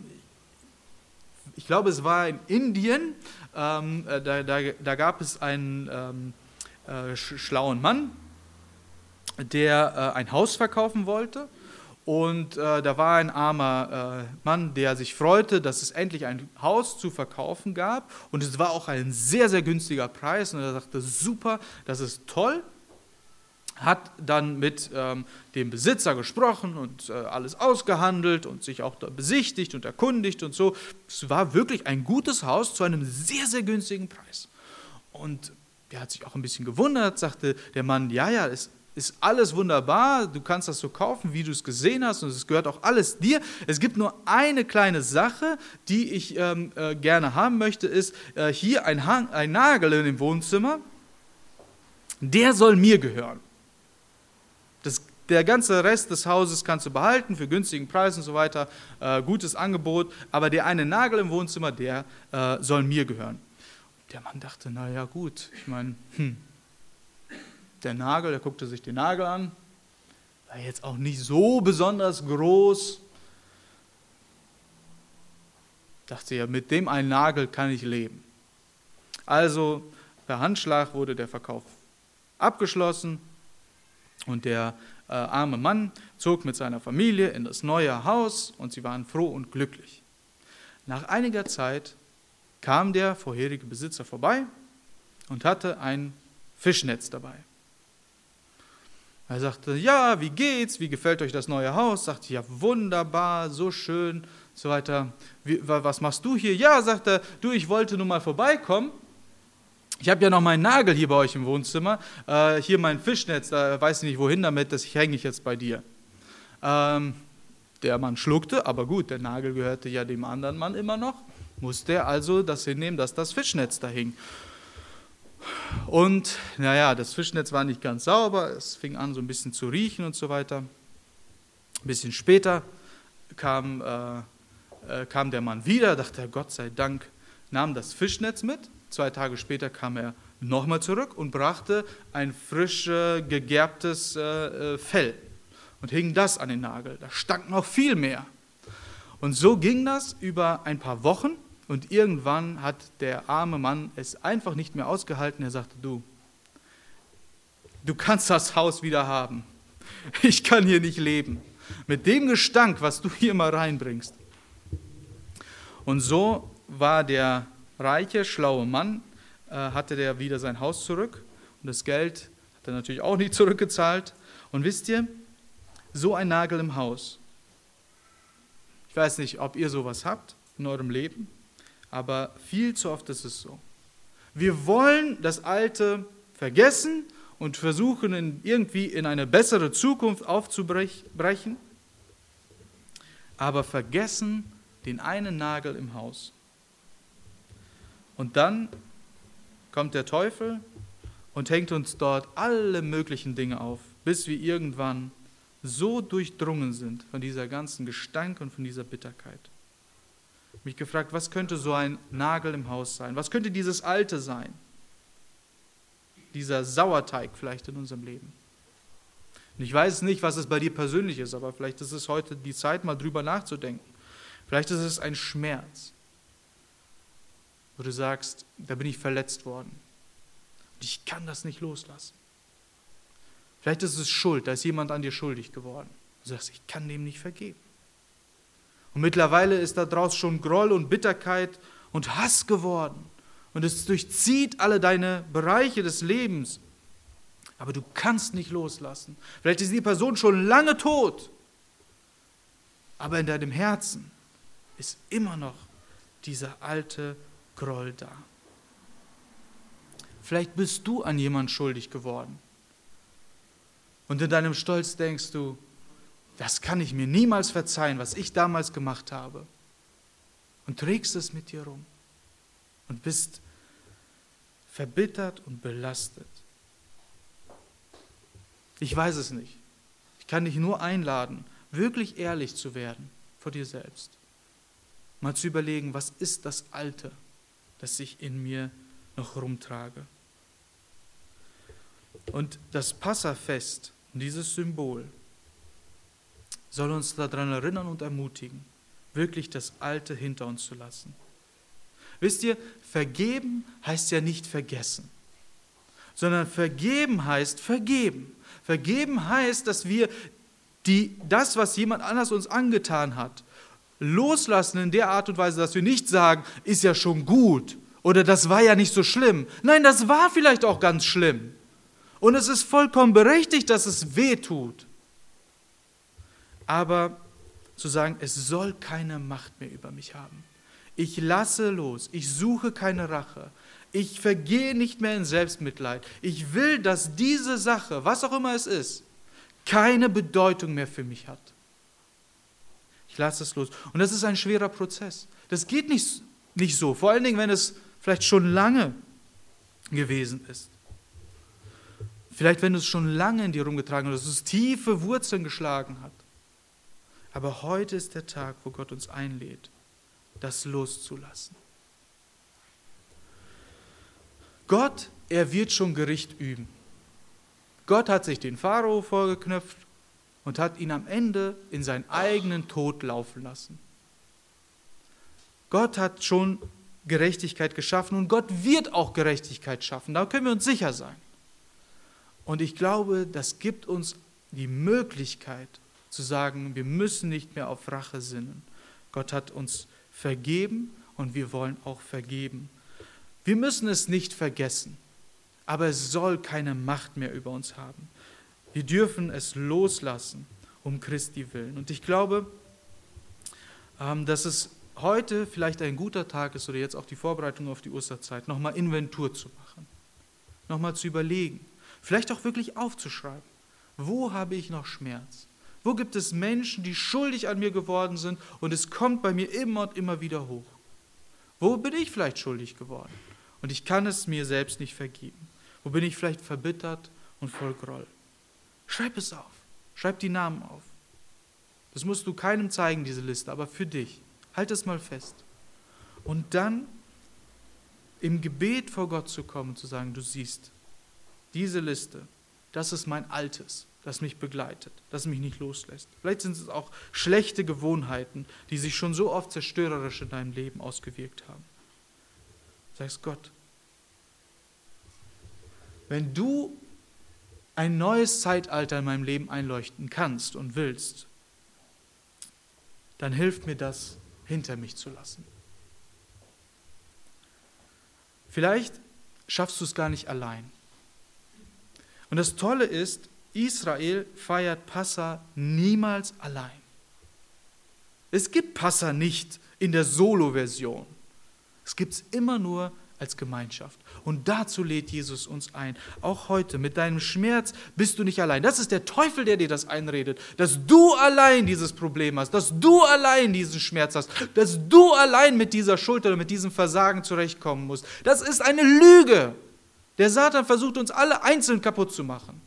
ich glaube, es war in Indien, ähm, da, da, da gab es einen ähm, äh, schlauen Mann, der äh, ein Haus verkaufen wollte. Und äh, da war ein armer äh, Mann, der sich freute, dass es endlich ein Haus zu verkaufen gab. Und es war auch ein sehr, sehr günstiger Preis. Und er sagte, super, das ist toll. Hat dann mit ähm, dem Besitzer gesprochen und äh, alles ausgehandelt und sich auch da besichtigt und erkundigt und so. Es war wirklich ein gutes Haus zu einem sehr, sehr günstigen Preis. Und der hat sich auch ein bisschen gewundert, sagte der Mann, ja, ja, es ist alles wunderbar, du kannst das so kaufen, wie du es gesehen hast und es gehört auch alles dir. Es gibt nur eine kleine Sache, die ich ähm, äh, gerne haben möchte, ist äh, hier ein, Hang, ein Nagel in dem Wohnzimmer, der soll mir gehören. Das, der ganze Rest des Hauses kannst du behalten für günstigen Preis und so weiter, äh, gutes Angebot, aber der eine Nagel im Wohnzimmer, der äh, soll mir gehören. Der Mann dachte, naja gut, ich meine, hm, der Nagel, der guckte sich den Nagel an, war jetzt auch nicht so besonders groß. Dachte ja, mit dem einen Nagel kann ich leben. Also per Handschlag wurde der Verkauf abgeschlossen und der äh, arme Mann zog mit seiner Familie in das neue Haus und sie waren froh und glücklich. Nach einiger Zeit kam der vorherige Besitzer vorbei und hatte ein Fischnetz dabei. Er sagte, ja, wie geht's? Wie gefällt euch das neue Haus? Sagte, ja, wunderbar, so schön, so weiter. Wie, was machst du hier? Ja, sagt er, du, ich wollte nur mal vorbeikommen. Ich habe ja noch meinen Nagel hier bei euch im Wohnzimmer. Äh, hier mein Fischnetz, da weiß ich nicht wohin damit, das hänge ich jetzt bei dir. Ähm, der Mann schluckte, aber gut, der Nagel gehörte ja dem anderen Mann immer noch. Musste er also das hinnehmen, dass das Fischnetz da hing. Und naja, das Fischnetz war nicht ganz sauber, es fing an so ein bisschen zu riechen und so weiter. Ein bisschen später kam, äh, äh, kam der Mann wieder, dachte er, Gott sei Dank, nahm das Fischnetz mit. Zwei Tage später kam er nochmal zurück und brachte ein frisch äh, gegerbtes äh, äh, Fell und hing das an den Nagel. Da stank noch viel mehr. Und so ging das über ein paar Wochen. Und irgendwann hat der arme Mann es einfach nicht mehr ausgehalten. Er sagte, du, du kannst das Haus wieder haben. Ich kann hier nicht leben. Mit dem Gestank, was du hier mal reinbringst. Und so war der reiche, schlaue Mann, äh, hatte der wieder sein Haus zurück. Und das Geld hat er natürlich auch nicht zurückgezahlt. Und wisst ihr, so ein Nagel im Haus. Ich weiß nicht, ob ihr sowas habt in eurem Leben. Aber viel zu oft ist es so. Wir wollen das Alte vergessen und versuchen in, irgendwie in eine bessere Zukunft aufzubrechen, aber vergessen den einen Nagel im Haus. Und dann kommt der Teufel und hängt uns dort alle möglichen Dinge auf, bis wir irgendwann so durchdrungen sind von dieser ganzen Gestank und von dieser Bitterkeit. Mich gefragt, was könnte so ein Nagel im Haus sein? Was könnte dieses Alte sein? Dieser Sauerteig vielleicht in unserem Leben. Und ich weiß nicht, was es bei dir persönlich ist, aber vielleicht ist es heute die Zeit, mal drüber nachzudenken. Vielleicht ist es ein Schmerz, wo du sagst, da bin ich verletzt worden. Und ich kann das nicht loslassen. Vielleicht ist es Schuld, da ist jemand an dir schuldig geworden. Du sagst, ich kann dem nicht vergeben. Und mittlerweile ist da draus schon Groll und Bitterkeit und Hass geworden. Und es durchzieht alle deine Bereiche des Lebens. Aber du kannst nicht loslassen. Vielleicht ist die Person schon lange tot. Aber in deinem Herzen ist immer noch dieser alte Groll da. Vielleicht bist du an jemanden schuldig geworden. Und in deinem Stolz denkst du, das kann ich mir niemals verzeihen, was ich damals gemacht habe. Und trägst es mit dir rum und bist verbittert und belastet. Ich weiß es nicht. Ich kann dich nur einladen, wirklich ehrlich zu werden vor dir selbst. Mal zu überlegen, was ist das Alte, das ich in mir noch rumtrage. Und das Passafest, dieses Symbol, soll uns daran erinnern und ermutigen, wirklich das Alte hinter uns zu lassen. Wisst ihr, vergeben heißt ja nicht vergessen, sondern vergeben heißt vergeben. Vergeben heißt, dass wir die, das, was jemand anders uns angetan hat, loslassen in der Art und Weise, dass wir nicht sagen, ist ja schon gut oder das war ja nicht so schlimm. Nein, das war vielleicht auch ganz schlimm. Und es ist vollkommen berechtigt, dass es weh tut. Aber zu sagen, es soll keine Macht mehr über mich haben. Ich lasse los, ich suche keine Rache. Ich vergehe nicht mehr in Selbstmitleid. Ich will, dass diese Sache, was auch immer es ist, keine Bedeutung mehr für mich hat. Ich lasse es los. Und das ist ein schwerer Prozess. Das geht nicht, nicht so, vor allen Dingen, wenn es vielleicht schon lange gewesen ist. Vielleicht, wenn du es schon lange in dir rumgetragen hast, dass es tiefe Wurzeln geschlagen hat. Aber heute ist der Tag, wo Gott uns einlädt, das loszulassen. Gott, er wird schon Gericht üben. Gott hat sich den Pharao vorgeknöpft und hat ihn am Ende in seinen eigenen Tod laufen lassen. Gott hat schon Gerechtigkeit geschaffen und Gott wird auch Gerechtigkeit schaffen. Da können wir uns sicher sein. Und ich glaube, das gibt uns die Möglichkeit zu sagen, wir müssen nicht mehr auf Rache sinnen. Gott hat uns vergeben und wir wollen auch vergeben. Wir müssen es nicht vergessen, aber es soll keine Macht mehr über uns haben. Wir dürfen es loslassen, um Christi willen. Und ich glaube, dass es heute vielleicht ein guter Tag ist oder jetzt auch die Vorbereitung auf die Osterzeit, nochmal Inventur zu machen, nochmal zu überlegen, vielleicht auch wirklich aufzuschreiben, wo habe ich noch Schmerz? Wo gibt es Menschen, die schuldig an mir geworden sind und es kommt bei mir immer und immer wieder hoch? Wo bin ich vielleicht schuldig geworden und ich kann es mir selbst nicht vergeben? Wo bin ich vielleicht verbittert und voll Groll? Schreib es auf, schreib die Namen auf. Das musst du keinem zeigen, diese Liste, aber für dich. Halt es mal fest. Und dann im Gebet vor Gott zu kommen und zu sagen, du siehst, diese Liste, das ist mein Altes, das mich begleitet, das mich nicht loslässt. Vielleicht sind es auch schlechte Gewohnheiten, die sich schon so oft zerstörerisch in deinem Leben ausgewirkt haben. Sagst Gott, wenn du ein neues Zeitalter in meinem Leben einleuchten kannst und willst, dann hilft mir das, hinter mich zu lassen. Vielleicht schaffst du es gar nicht allein. Und das Tolle ist, Israel feiert Passa niemals allein. Es gibt Passa nicht in der Solo-Version. Es gibt es immer nur als Gemeinschaft. Und dazu lädt Jesus uns ein. Auch heute, mit deinem Schmerz bist du nicht allein. Das ist der Teufel, der dir das einredet, dass du allein dieses Problem hast, dass du allein diesen Schmerz hast, dass du allein mit dieser Schuld oder mit diesem Versagen zurechtkommen musst. Das ist eine Lüge. Der Satan versucht uns alle einzeln kaputt zu machen.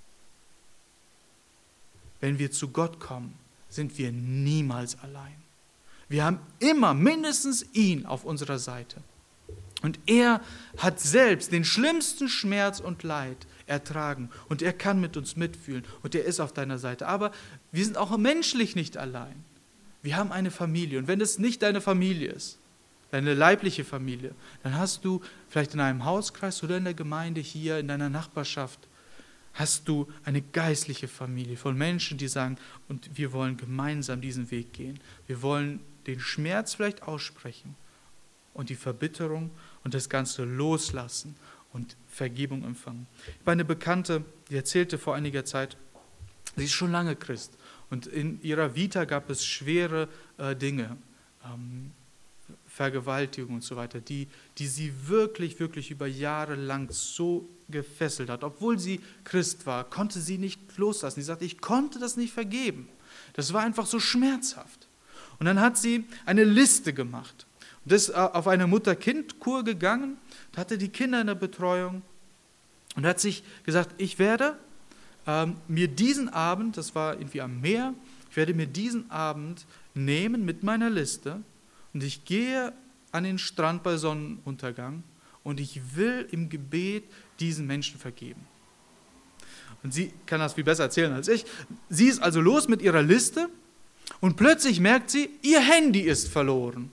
Wenn wir zu Gott kommen, sind wir niemals allein. Wir haben immer mindestens ihn auf unserer Seite. Und er hat selbst den schlimmsten Schmerz und Leid ertragen. Und er kann mit uns mitfühlen. Und er ist auf deiner Seite. Aber wir sind auch menschlich nicht allein. Wir haben eine Familie. Und wenn es nicht deine Familie ist, deine leibliche Familie, dann hast du vielleicht in einem Hauskreis oder in der Gemeinde hier, in deiner Nachbarschaft, hast du eine geistliche Familie von Menschen, die sagen, und wir wollen gemeinsam diesen Weg gehen. Wir wollen den Schmerz vielleicht aussprechen und die Verbitterung und das Ganze loslassen und Vergebung empfangen. Ich habe eine Bekannte, die erzählte vor einiger Zeit, sie ist schon lange Christ und in ihrer Vita gab es schwere äh, Dinge, ähm, Vergewaltigung und so weiter, die, die sie wirklich, wirklich über Jahre lang so gefesselt hat. Obwohl sie Christ war, konnte sie nicht loslassen. Sie sagte, ich konnte das nicht vergeben. Das war einfach so schmerzhaft. Und dann hat sie eine Liste gemacht. Und ist auf eine Mutter-Kind-Kur gegangen, hatte die Kinder in der Betreuung und hat sich gesagt, ich werde ähm, mir diesen Abend, das war irgendwie am Meer, ich werde mir diesen Abend nehmen mit meiner Liste und ich gehe an den Strand bei Sonnenuntergang und ich will im Gebet diesen Menschen vergeben. Und sie kann das viel besser erzählen als ich. Sie ist also los mit ihrer Liste und plötzlich merkt sie, ihr Handy ist verloren.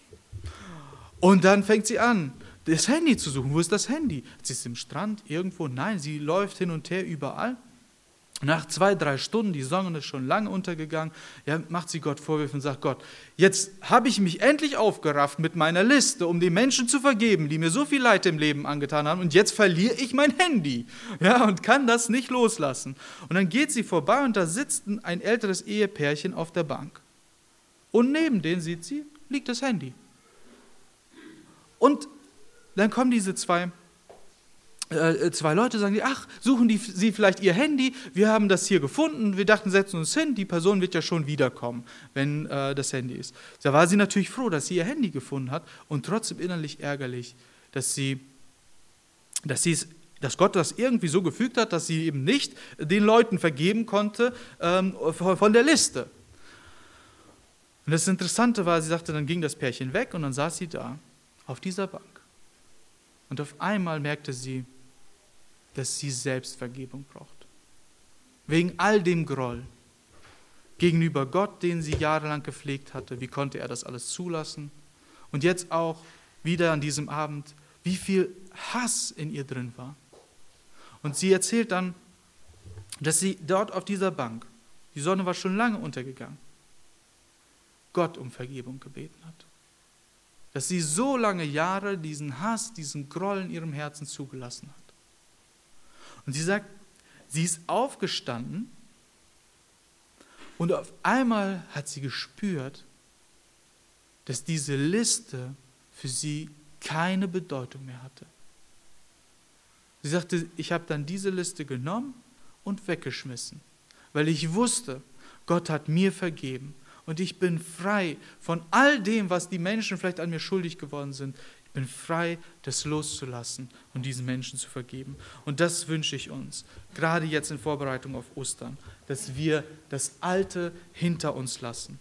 Und dann fängt sie an, das Handy zu suchen. Wo ist das Handy? Sie ist im Strand irgendwo. Nein, sie läuft hin und her überall. Nach zwei, drei Stunden, die Sonne ist schon lange untergegangen, ja, macht sie Gott Vorwürfe und sagt, Gott, jetzt habe ich mich endlich aufgerafft mit meiner Liste, um den Menschen zu vergeben, die mir so viel Leid im Leben angetan haben, und jetzt verliere ich mein Handy, ja, und kann das nicht loslassen. Und dann geht sie vorbei und da sitzt ein älteres Ehepärchen auf der Bank. Und neben denen, sieht sie, liegt das Handy. Und dann kommen diese zwei Äh, zwei Leute, sagen die, ach, suchen die, sie vielleicht ihr Handy, wir haben das hier gefunden, wir dachten, setzen uns hin, die Person wird ja schon wiederkommen, wenn äh, das Handy ist. Da war sie natürlich froh, dass sie ihr Handy gefunden hat und trotzdem innerlich ärgerlich, dass sie, dass sie es, dass Gott das irgendwie so gefügt hat, dass sie eben nicht den Leuten vergeben konnte ähm, von der Liste. Und das Interessante war, sie sagte, dann ging das Pärchen weg und dann saß sie da auf dieser Bank. Und auf einmal merkte sie, dass sie selbst Vergebung braucht. Wegen all dem Groll gegenüber Gott, den sie jahrelang gepflegt hatte. Wie konnte er das alles zulassen? Und jetzt auch wieder an diesem Abend, wie viel Hass in ihr drin war. Und sie erzählt dann, dass sie dort auf dieser Bank, die Sonne war schon lange untergegangen, Gott um Vergebung gebeten hat. dass sie so lange Jahre diesen Hass, diesen Groll in ihrem Herzen zugelassen hat. Und sie sagt, sie ist aufgestanden und auf einmal hat sie gespürt, dass diese Liste für sie keine Bedeutung mehr hatte. Sie sagte, ich habe dann diese Liste genommen und weggeschmissen, weil ich wusste, Gott hat mir vergeben und ich bin frei von all dem, was die Menschen vielleicht an mir schuldig geworden sind. Ich bin frei, das loszulassen und diesen Menschen zu vergeben. Und das wünsche ich uns, gerade jetzt in Vorbereitung auf Ostern, dass wir das Alte hinter uns lassen.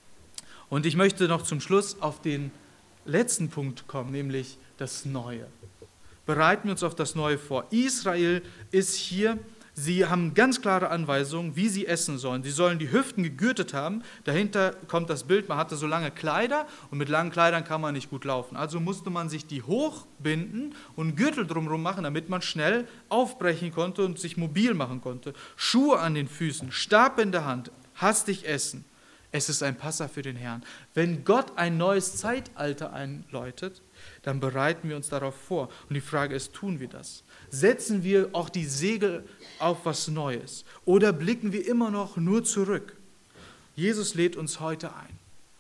Und ich möchte noch zum Schluss auf den letzten Punkt kommen, nämlich das Neue. Bereiten wir uns auf das Neue vor. Israel ist hier, sie haben ganz klare Anweisungen, wie sie essen sollen. Sie sollen die Hüften gegürtet haben. Dahinter kommt das Bild, man hatte so lange Kleider und mit langen Kleidern kann man nicht gut laufen. Also musste man sich die hochbinden und einen Gürtel drumherum machen, damit man schnell aufbrechen konnte und sich mobil machen konnte. Schuhe an den Füßen, Stab in der Hand, hastig essen. Es ist ein Passa für den Herrn. Wenn Gott ein neues Zeitalter einläutet, dann bereiten wir uns darauf vor. Und die Frage ist, tun wir das? Setzen wir auch die Segel auf was Neues? Oder blicken wir immer noch nur zurück? Jesus lädt uns heute ein.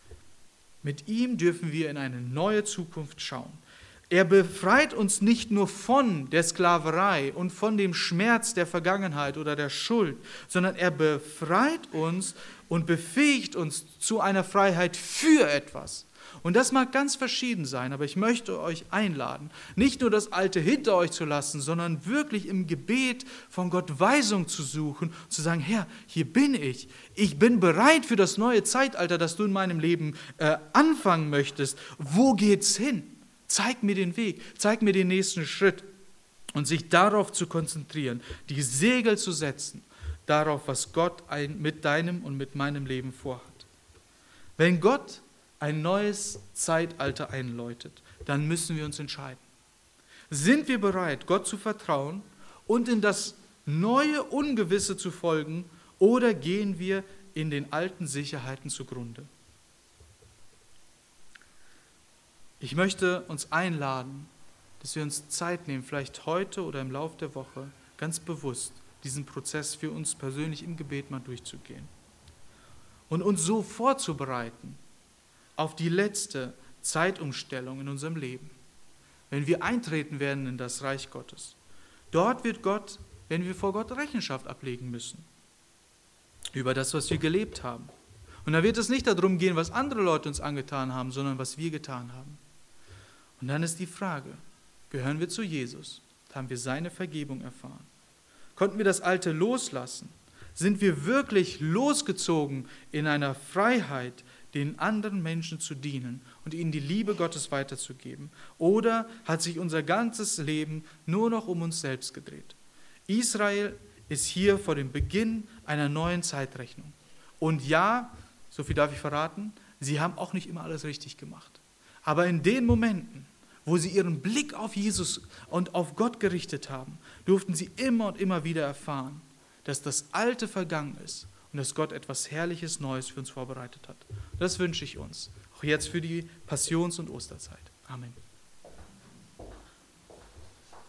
Mit ihm dürfen wir in eine neue Zukunft schauen. Er befreit uns nicht nur von der Sklaverei und von dem Schmerz der Vergangenheit oder der Schuld, sondern er befreit uns und befähigt uns zu einer Freiheit für etwas. Und das mag ganz verschieden sein, aber ich möchte euch einladen, nicht nur das Alte hinter euch zu lassen, sondern wirklich im Gebet von Gott Weisung zu suchen, zu sagen, Herr, hier bin ich. Ich bin bereit für das neue Zeitalter, das du in meinem Leben äh, anfangen möchtest. Wo geht's hin? Zeig mir den Weg, zeig mir den nächsten Schritt. Und sich darauf zu konzentrieren, die Segel zu setzen, darauf, was Gott ein, mit deinem und mit meinem Leben vorhat. Wenn Gott ein neues Zeitalter einläutet, dann müssen wir uns entscheiden. Sind wir bereit, Gott zu vertrauen und in das neue Ungewisse zu folgen, oder gehen wir in den alten Sicherheiten zugrunde? Ich möchte uns einladen, dass wir uns Zeit nehmen, vielleicht heute oder im Laufe der Woche, ganz bewusst diesen Prozess für uns persönlich im Gebet mal durchzugehen und uns so vorzubereiten auf die letzte Zeitumstellung in unserem Leben, wenn wir eintreten werden in das Reich Gottes. Dort wird Gott, wenn wir vor Gott Rechenschaft ablegen müssen über das, was wir gelebt haben. Und da wird es nicht darum gehen, was andere Leute uns angetan haben, sondern was wir getan haben. Und dann ist die Frage, gehören wir zu Jesus? Haben wir seine Vergebung erfahren? Konnten wir das Alte loslassen? Sind wir wirklich losgezogen in einer Freiheit, den anderen Menschen zu dienen und ihnen die Liebe Gottes weiterzugeben? Oder hat sich unser ganzes Leben nur noch um uns selbst gedreht? Israel ist hier vor dem Beginn einer neuen Zeitrechnung. Und ja, so viel darf ich verraten, sie haben auch nicht immer alles richtig gemacht. Aber in den Momenten, wo sie ihren Blick auf Jesus und auf Gott gerichtet haben, durften sie immer und immer wieder erfahren, dass das Alte vergangen ist und dass Gott etwas Herrliches, Neues für uns vorbereitet hat. Das wünsche ich uns, auch jetzt für die Passions- und Osterzeit. Amen.